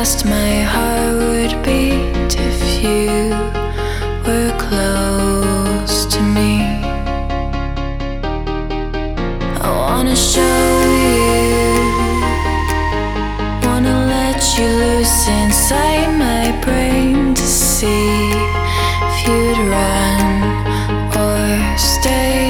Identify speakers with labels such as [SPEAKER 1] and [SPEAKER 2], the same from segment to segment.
[SPEAKER 1] fast my heart would beat if you were close to me. I wanna show you, wanna let you loose inside my brain to see if you'd run or stay.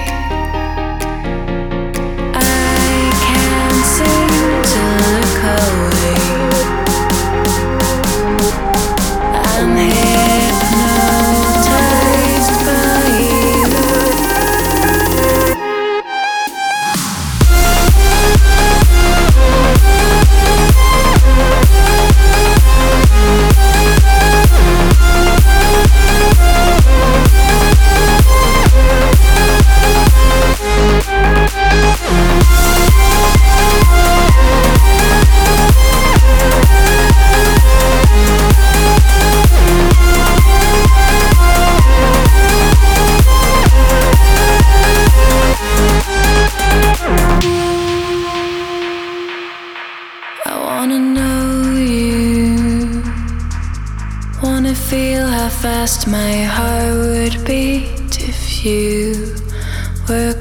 [SPEAKER 1] Feel how fast my heart would beat if you were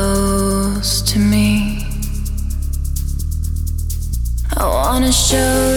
[SPEAKER 1] close to me. I wanna show